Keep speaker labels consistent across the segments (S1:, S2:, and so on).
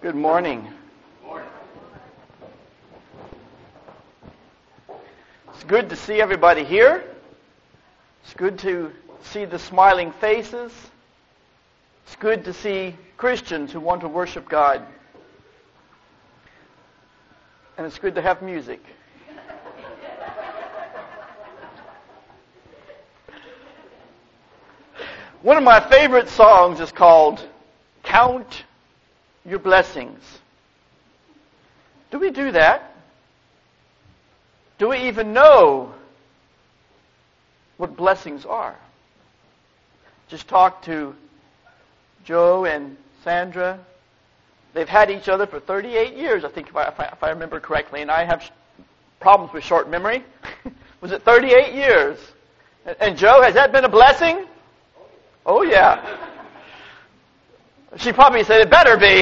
S1: Good morning. It's good to see everybody here. It's good to see the smiling faces. It's good to see Christians who want to worship God. And it's good to have music. One of my favorite songs is called Count Your Blessings. Do we do that? Do we even know what blessings are? Just talked to Joe and Sandra. They've had each other for 38 years, I think, if I remember correctly, and I have problems with short memory. Was it 38 years? And Joe, has that been a blessing? Oh, yeah. She probably said it better be.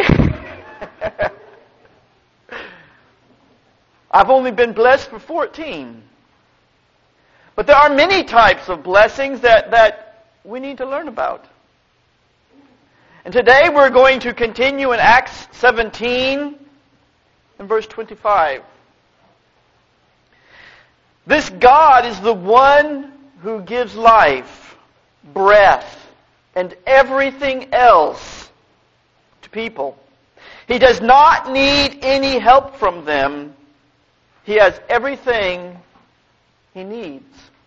S1: I've only been blessed for 14. But there are many types of blessings that we need to learn about. And today we're going to continue in Acts 17 and verse 25. This God is the one who gives life, breath, and everything else to people. He does not need any help from them. He has everything he needs.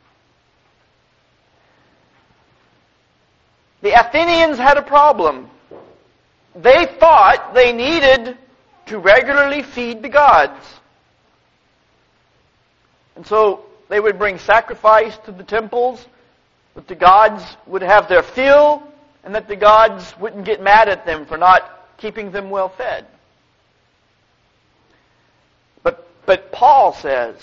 S1: The Athenians had a problem. They thought they needed to regularly feed the gods. And so they would bring sacrifice to the temples, that the gods would have their fill, and that the gods wouldn't get mad at them for not keeping them well fed. But Paul says,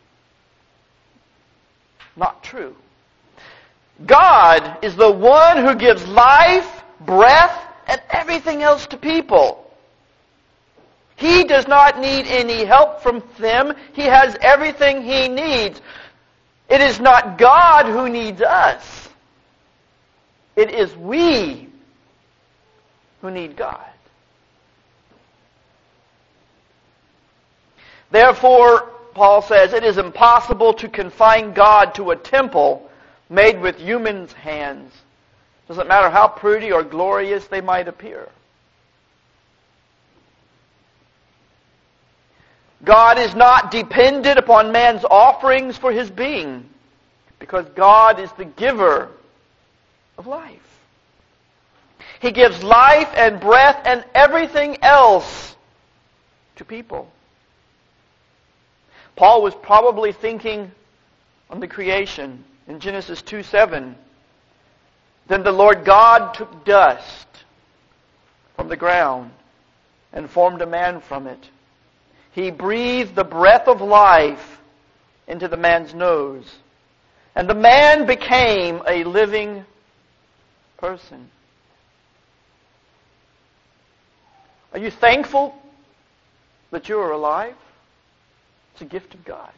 S1: not true. God is the one who gives life, breath, and everything else to people. He does not need any help from them. He has everything he needs. It is not God who needs us. It is we who need God. Therefore, Paul says, it is impossible to confine God to a temple made with humans' hands. Doesn't matter how pretty or glorious they might appear. God is not dependent upon man's offerings for his being, because God is the giver of life. He gives life and breath and everything else to people. Paul was probably thinking on the creation in Genesis 2:7. Then the Lord God took dust from the ground and formed a man from it. He breathed the breath of life into the man's nose, and the man became a living person. Are you thankful that you are alive? It's a gift of God.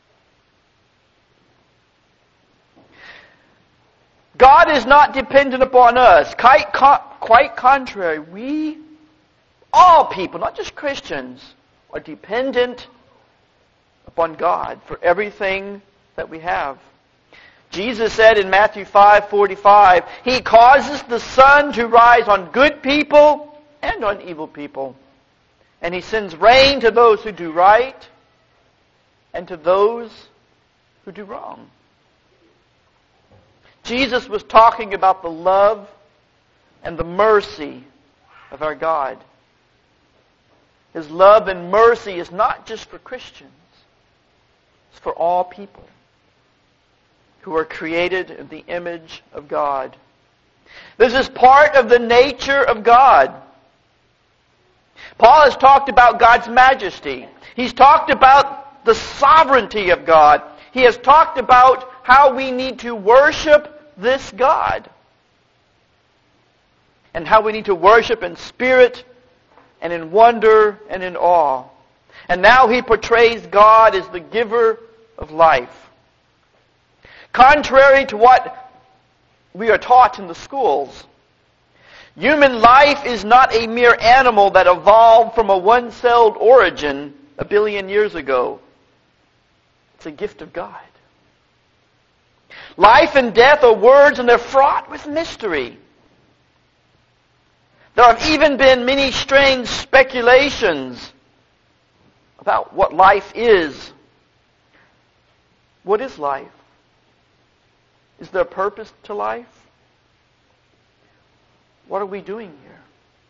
S1: God is not dependent upon us. Quite contrary, we, all people, not just Christians, are dependent upon God for everything that we have. Jesus said in Matthew 5:45, He causes the sun to rise on good people and on evil people. And He sends rain to those who do right and to those who do wrong. Jesus was talking about the love and the mercy of our God. His love and mercy is not just for Christians. It's for all people who are created in the image of God. This is part of the nature of God. Paul has talked about God's majesty. He's talked about the sovereignty of God. He has talked about how we need to worship this God. And how we need to worship in spirit and in wonder and in awe. And now he portrays God as the giver of life. Contrary to what we are taught in the schools, Human life is not a mere animal that evolved from a one-celled origin a billion years ago. It's a gift of God. Life and death are words, and they're fraught with mystery. There have even been many strange speculations about what life is. What is life? Is there a purpose to life? What are we doing here?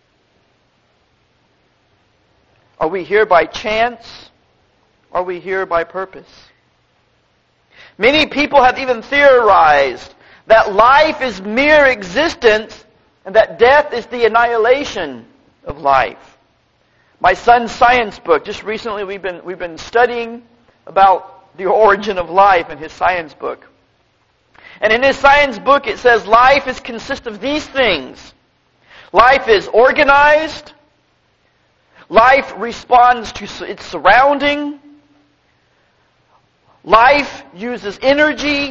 S1: Are we here by chance? Are we here by purpose? Many people have even theorized that life is mere existence and that death is the annihilation of life. My son's science book, just recently we've been studying about the origin of life in his science book. And in his science book it says life consists of these things. Life is organized. Life responds to its surrounding. Life uses energy.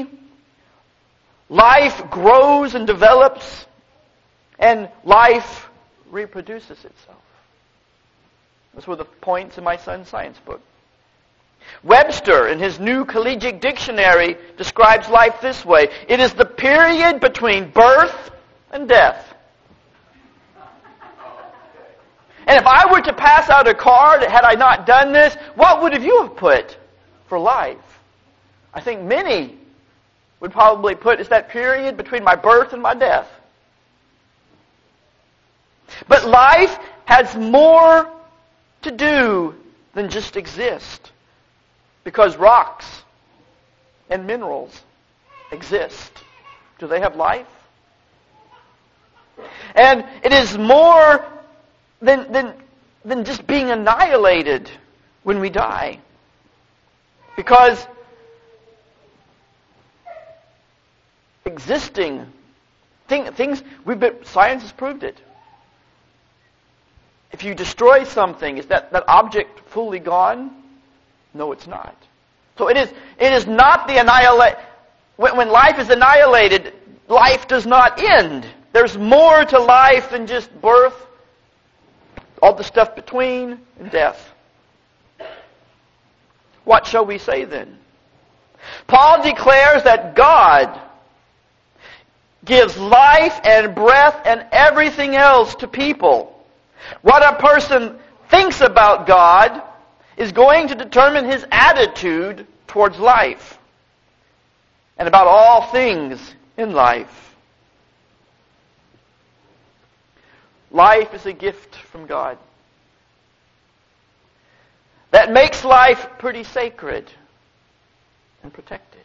S1: Life grows and develops. And life reproduces itself. Those were the points in my son's science book. Webster, in his New Collegiate Dictionary, describes life this way. It is the period between birth and death. And if I were to pass out a card, had I not done this, what would you have put for life? I think many would probably put, it's that period between my birth and my death. But life has more to do than just exist. Because rocks and minerals exist. Do they have life? And it is more than just being annihilated when we die. Because existing things, science has proved it. If you destroy something, is that object fully gone? No, it's not. So it is not the annihilate. When life is annihilated, life does not end. There's more to life than just birth, all the stuff between, and death. What shall we say then? Paul declares that God gives life and breath and everything else to people. What a person thinks about God is going to determine his attitude towards life and about all things in life. Life is a gift from God that makes life pretty sacred and protected.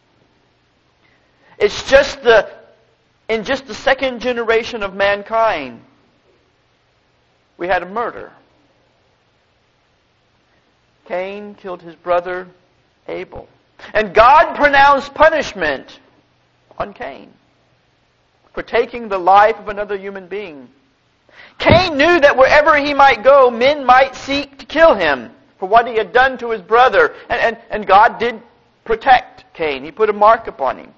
S1: It's in just the second generation of mankind, we had a murder. Cain killed his brother Abel. And God pronounced punishment on Cain for taking the life of another human being. Cain knew that wherever he might go, men might seek to kill him for what he had done to his brother. And God did protect Cain. He put a mark upon him.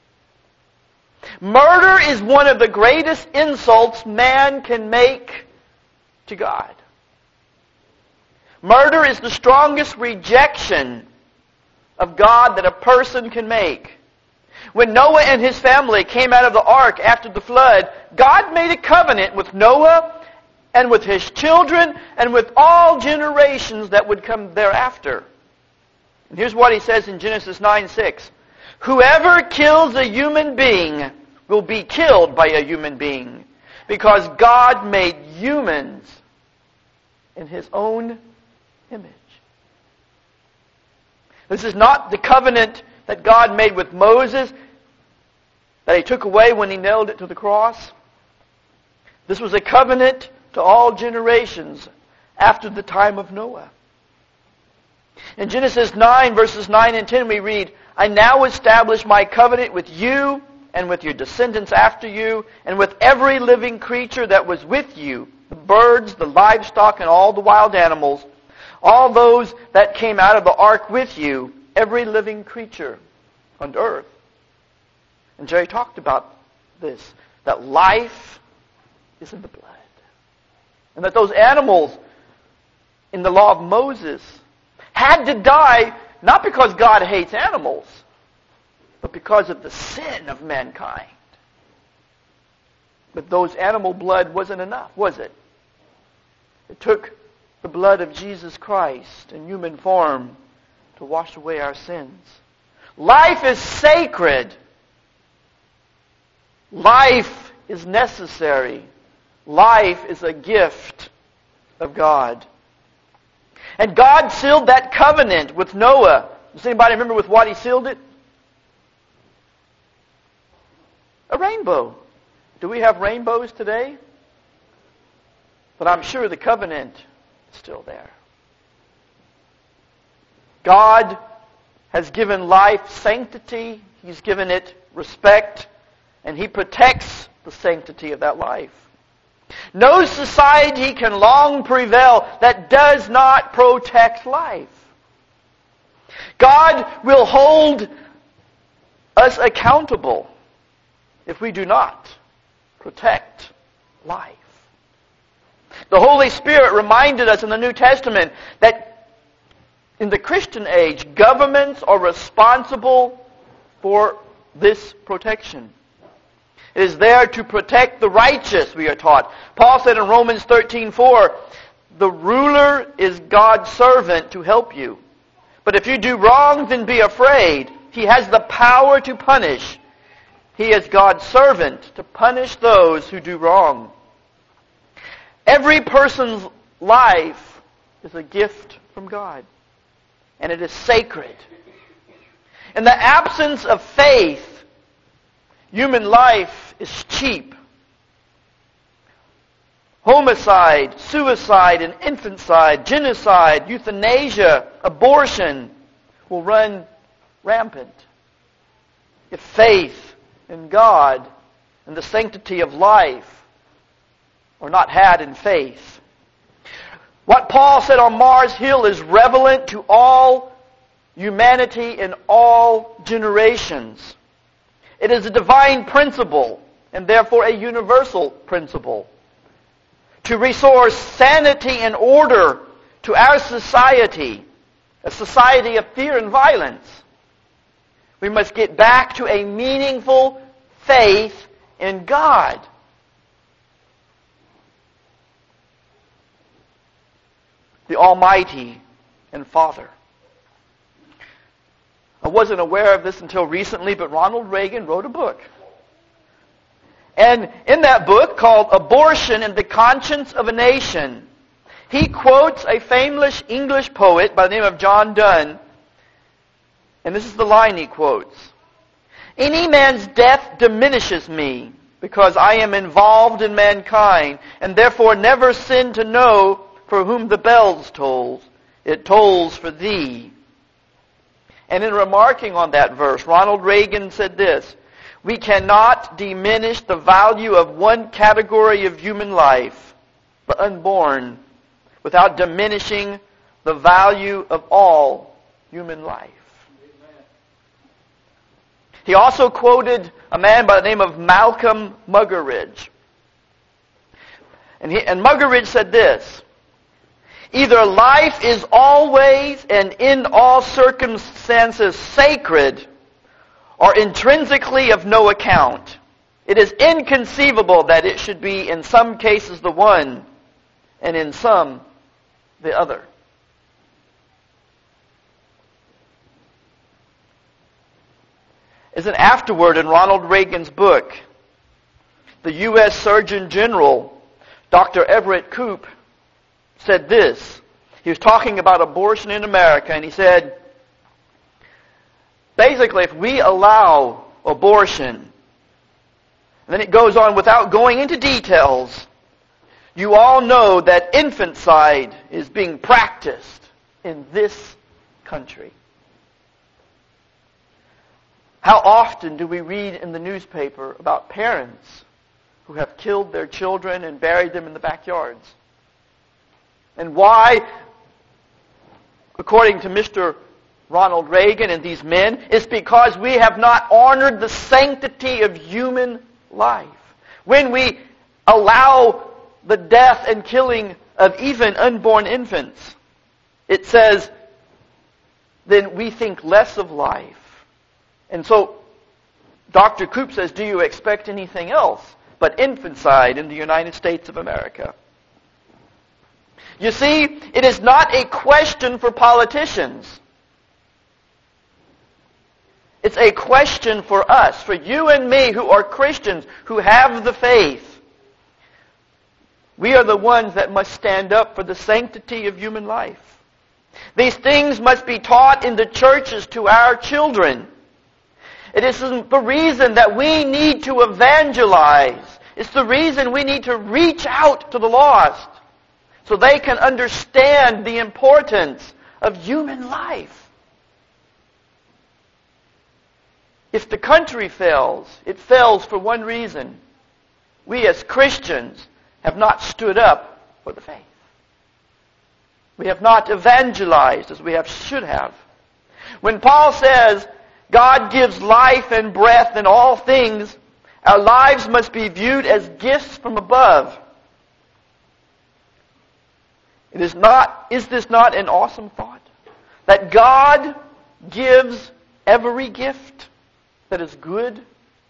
S1: Murder is one of the greatest insults man can make to God. Murder is the strongest rejection of God that a person can make. When Noah and his family came out of the ark after the flood, God made a covenant with Noah and with his children and with all generations that would come thereafter. And here's what he says in Genesis 9:6. Whoever kills a human being will be killed by a human being, because God made humans in his own image. This is not the covenant that God made with Moses that he took away when he nailed it to the cross. This was a covenant to all generations after the time of Noah. In Genesis 9, verses 9 and 10, we read, I now establish my covenant with you and with your descendants after you, and with every living creature that was with you, the birds, the livestock, and all the wild animals, all those that came out of the ark with you, every living creature on earth. And Jerry talked about this, that life is in the blood. And that those animals in the law of Moses had to die not because God hates animals, but because of the sin of mankind. But those animal blood wasn't enough, was it? It took the blood of Jesus Christ in human form to wash away our sins. Life is sacred. Life is necessary. Life is a gift of God. And God sealed that covenant with Noah. Does anybody remember with what He sealed it? A rainbow. Do we have rainbows today? But I'm sure the covenant is still there. God has given life sanctity. He's given it respect. And He protects the sanctity of that life. No society can long prevail that does not protect life. God will hold us accountable if we do not protect life. The Holy Spirit reminded us in the New Testament that in the Christian age, governments are responsible for this protection. It is there to protect the righteous, we are taught. Paul said in Romans 13:4, the ruler is God's servant to help you. But if you do wrong, then be afraid. He has the power to punish. He is God's servant to punish those who do wrong. Every person's life is a gift from God. And it is sacred. In the absence of faith, human life is cheap. Homicide, suicide, and infanticide, genocide, euthanasia, abortion will run rampant. If faith in God and the sanctity of life are not had in faith. What Paul said on Mars Hill is relevant to all humanity in all generations. It is a divine principle and therefore a universal principle. To restore sanity and order to our society, a society of fear and violence, we must get back to a meaningful faith in God. The Almighty and Father. I wasn't aware of this until recently, but Ronald Reagan wrote a book. And in that book, called Abortion and the Conscience of a Nation, he quotes a famous English poet by the name of John Donne. And this is the line he quotes. Any man's death diminishes me, because I am involved in mankind, and therefore never sin to know for whom the bells tolls. It tolls for thee. And in remarking on that verse, Ronald Reagan said this: we cannot diminish the value of one category of human life, the unborn, without diminishing the value of all human life. Amen. He also quoted a man by the name of Malcolm Muggeridge. And Muggeridge said this: either life is always and in all circumstances sacred, or intrinsically of no account. It is inconceivable that it should be in some cases the one, and in some the other. As an afterword in Ronald Reagan's book, the U.S. Surgeon General, Dr. Everett Koop, said this. He was talking about abortion in America, and he said, basically, if we allow abortion, and then it goes on without going into details, you all know that infanticide is being practiced in this country. How often do we read in the newspaper about parents who have killed their children and buried them in the backyards? And why, according to Mr. Ronald Reagan and these men, is because we have not honored the sanctity of human life. When we allow the death and killing of even unborn infants, it says, then we think less of life. And so, Dr. Koop says, do you expect anything else but infanticide in the United States of America? You see, it is not a question for politicians. It's a question for us, for you and me who are Christians, who have the faith. We are the ones that must stand up for the sanctity of human life. These things must be taught in the churches to our children. It is the reason that we need to evangelize. It's the reason we need to reach out to the lost so they can understand the importance of human life. If the country fails, it fails for one reason. We as Christians have not stood up for the faith. We have not evangelized as we should have. When Paul says, God gives life and breath in all things, our lives must be viewed as gifts from above. Is this not an awesome thought? That God gives every gift that is good.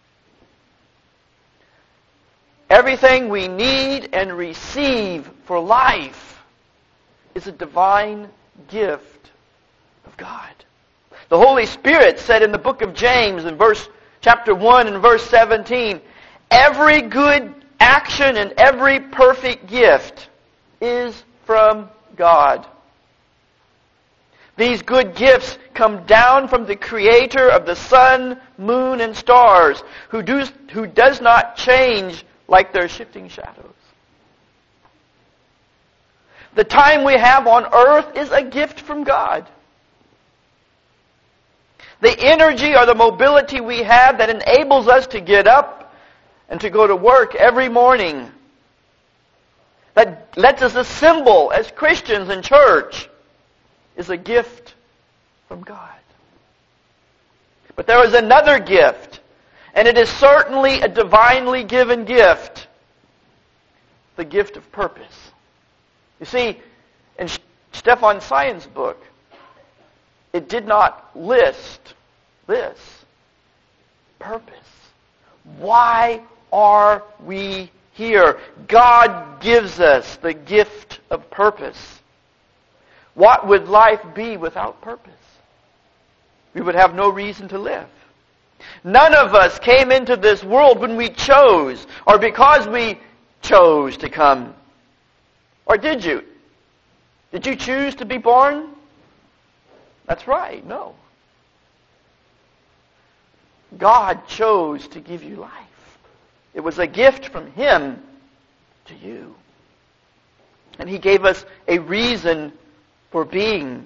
S1: Everything we need and receive for life is a divine gift of God. The Holy Spirit said in the book of James in chapter 1 and verse 17, every good action and every perfect gift is from God. These good gifts come down from the Creator of the sun, moon, and stars, who does not change like their shifting shadows. The time we have on earth is a gift from God. The energy or the mobility we have that enables us to get up and to go to work every morning, that lets us assemble as Christians in church, is a gift from God. But there is another gift, and it is certainly a divinely given gift, the gift of purpose. You see, in Stefan Sion's book, it did not list this. Purpose. Why are we here? God gives us the gift of purpose. What would life be without purpose? We would have no reason to live. None of us came into this world when we chose, or because we chose to come. Or did you? Did you choose to be born? That's right, no. God chose to give you life. It was a gift from Him to you. And He gave us a reason for being.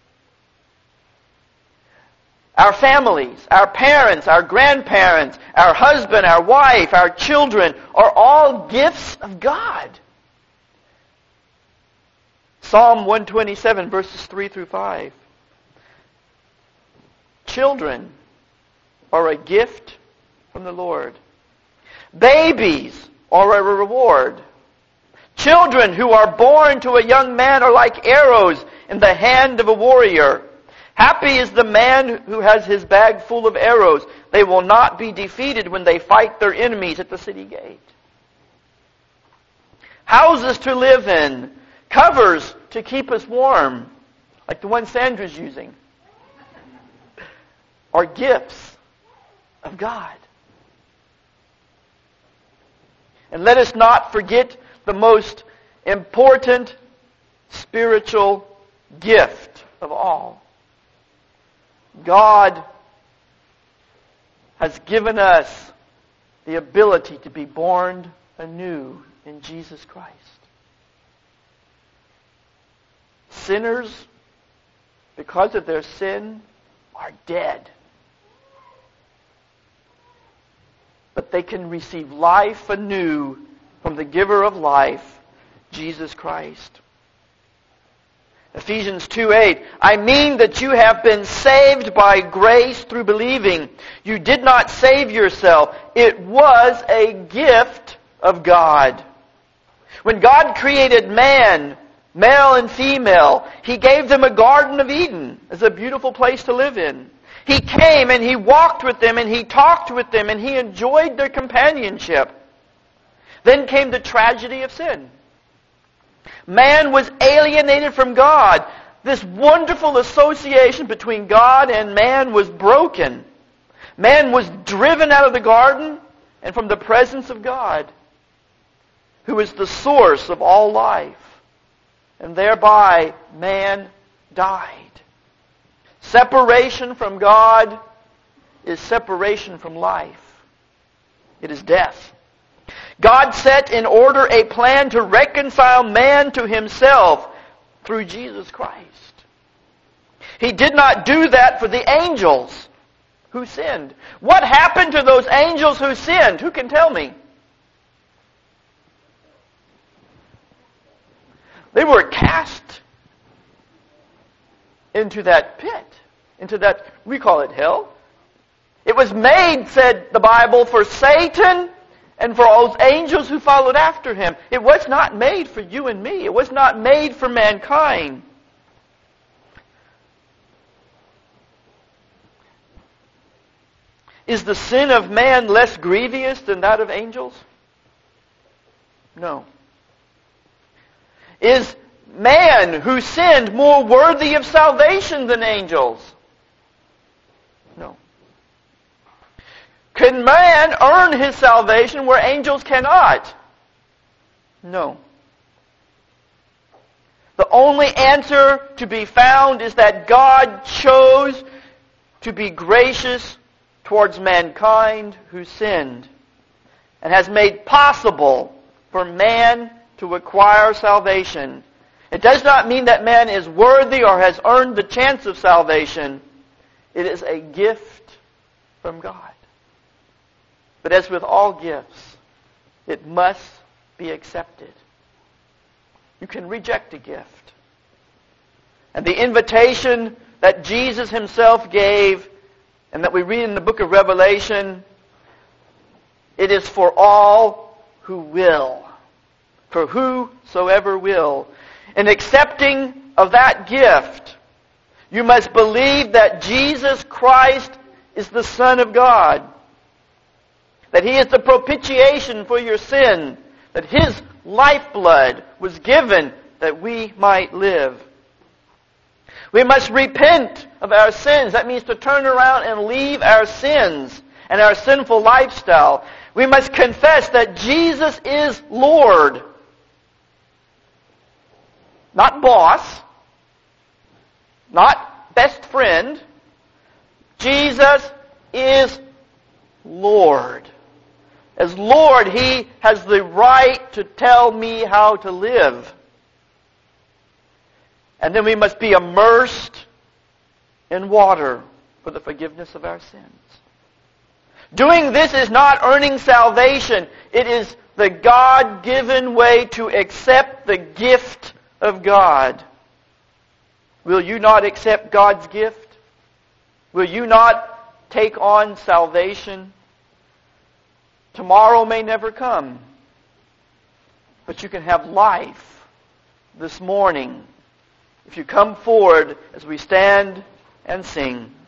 S1: Our families, our parents, our grandparents, our husband, our wife, our children are all gifts of God. Psalm 127, verses 3 through 5. Children are a gift from the Lord. Babies are a reward. Children who are born to a young man are like arrows in the hand of a warrior. Happy is the man who has his bag full of arrows. They will not be defeated when they fight their enemies at the city gate. Houses to live in. Covers to keep us warm, like the one Sandra's using, are gifts of God. And let us not forget the most important spiritual gift of all. God has given us the ability to be born anew in Jesus Christ. Sinners, because of their sin, are dead. But they can receive life anew from the giver of life, Jesus Christ. Ephesians 2:8, I mean that you have been saved by grace through believing. You did not save yourself. It was a gift of God. When God created man, male and female, He gave them a Garden of Eden as a beautiful place to live in. He came and He walked with them and He talked with them and He enjoyed their companionship. Then came the tragedy of sin. Man was alienated from God. This wonderful association between God and man was broken. Man was driven out of the garden and from the presence of God, who is the source of all life. And thereby man died. Separation from God is separation from life. It is death. God set in order a plan to reconcile man to Himself through Jesus Christ. He did not do that for the angels who sinned. What happened to those angels who sinned? Who can tell me? They were cast into that pit, into that, we call it hell. It was made, said the Bible, for Satan and for all those angels who followed after him. It was not made for you and me. It was not made for mankind. Is the sin of man less grievous than that of angels? No. Is man who sinned more worthy of salvation than angels? No. Can man earn his salvation where angels cannot? No. The only answer to be found is that God chose to be gracious towards mankind who sinned and has made possible for man to acquire salvation. It does not mean that man is worthy or has earned the chance of salvation. It is a gift from God. But as with all gifts, it must be accepted. You can reject a gift. And the invitation that Jesus Himself gave and that we read in the book of Revelation, it is for all who will. For whosoever will. In accepting of that gift, you must believe that Jesus Christ is the Son of God. That He is the propitiation for your sin. That His lifeblood was given that we might live. We must repent of our sins. That means to turn around and leave our sins and our sinful lifestyle. We must confess that Jesus is Lord. Not boss. Not best friend. Jesus is Lord. As Lord, He has the right to tell me how to live. And then we must be immersed in water for the forgiveness of our sins. Doing this is not earning salvation. It is the God-given way to accept the gift of God. Will you not accept God's gift? Will you not take on salvation? Tomorrow may never come, but you can have life this morning if you come forward as we stand and sing.